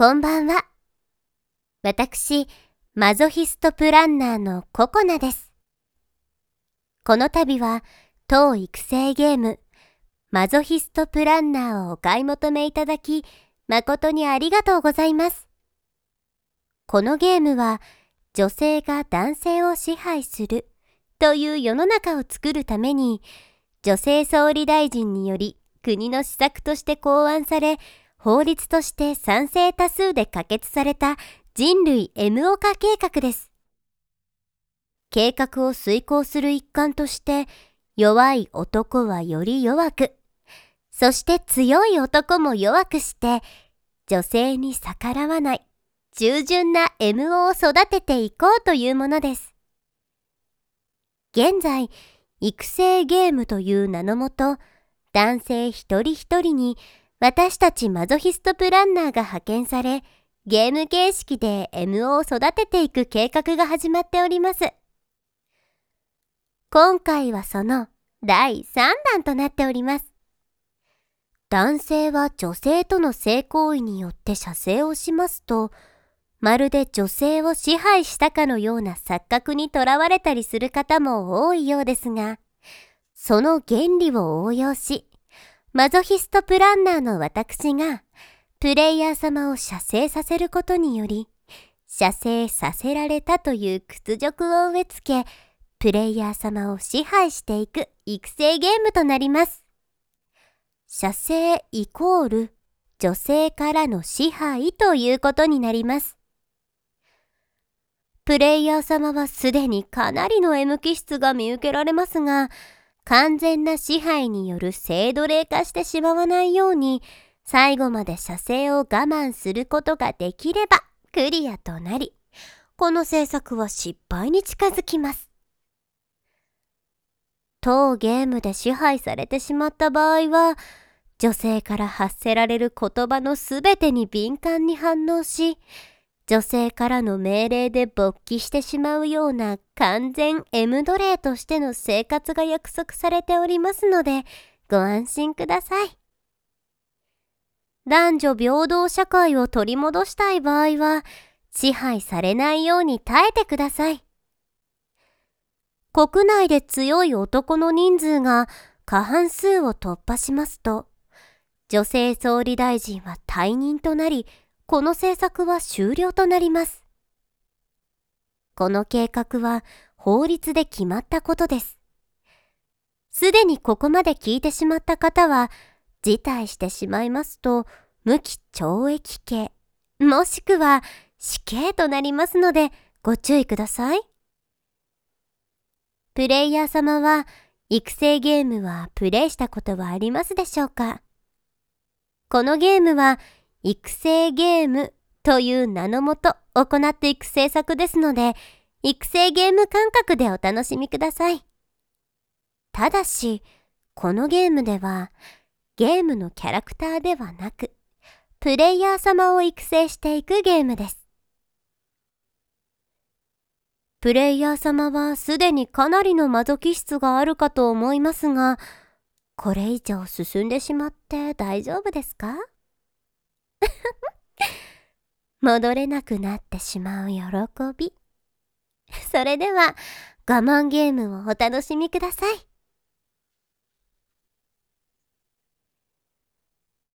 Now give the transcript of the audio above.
こんばんは。私、マゾヒストプランナーのココナです。この度は、当育成ゲーム、マゾヒストプランナーをお買い求めいただき、誠にありがとうございます。このゲームは、女性が男性を支配するという世の中を作るために、女性総理大臣により国の施策として考案され、法律として賛成多数で可決された人類 M オカ計画です。計画を遂行する一環として、弱い男はより弱く、そして強い男も弱くして、女性に逆らわない従順な MO を育てていこうというものです。現在、育成ゲームという名のもと、男性一人一人に私たちマゾヒストプランナーが派遣され、ゲーム形式で MO を育てていく計画が始まっております。今回はその第3弾となっております。男性は女性との性行為によって射精をしますと、まるで女性を支配したかのような錯覚にとらわれたりする方も多いようですが、その原理を応用し、マゾヒストプランナーの私が、プレイヤー様を射精させることにより、射精させられたという屈辱を植え付け、プレイヤー様を支配していく育成ゲームとなります。射精イコール女性からの支配ということになります。プレイヤー様はすでにかなりの M 気質が見受けられますが、完全な支配による性奴隷化してしまわないように、最後まで射精を我慢することができればクリアとなり、この制作は失敗に近づきます。当ゲームで支配されてしまった場合は、女性から発せられる言葉のすべてに敏感に反応し、女性からの命令で勃起してしまうような完全 M 奴隷としての生活が約束されておりますので、ご安心ください。男女平等社会を取り戻したい場合は、支配されないように耐えてください。国内で強い男の人数が過半数を突破しますと、女性総理大臣は退任となり、この政策は終了となります。この計画は法律で決まったことです。すでにここまで聞いてしまった方は、辞退してしまいますと、無期懲役刑、もしくは死刑となりますので、ご注意ください。プレイヤー様は、育成ゲームはプレイしたことはありますでしょうか？このゲームは、育成ゲームという名のもと行っていく制作ですので、育成ゲーム感覚でお楽しみください。ただし、このゲームでは、ゲームのキャラクターではなく、プレイヤー様を育成していくゲームです。プレイヤー様はすでにかなりのマゾ気質があるかと思いますが、これ以上進んでしまって大丈夫ですか？戻れなくなってしまう喜び。それでは我慢ゲームをお楽しみください。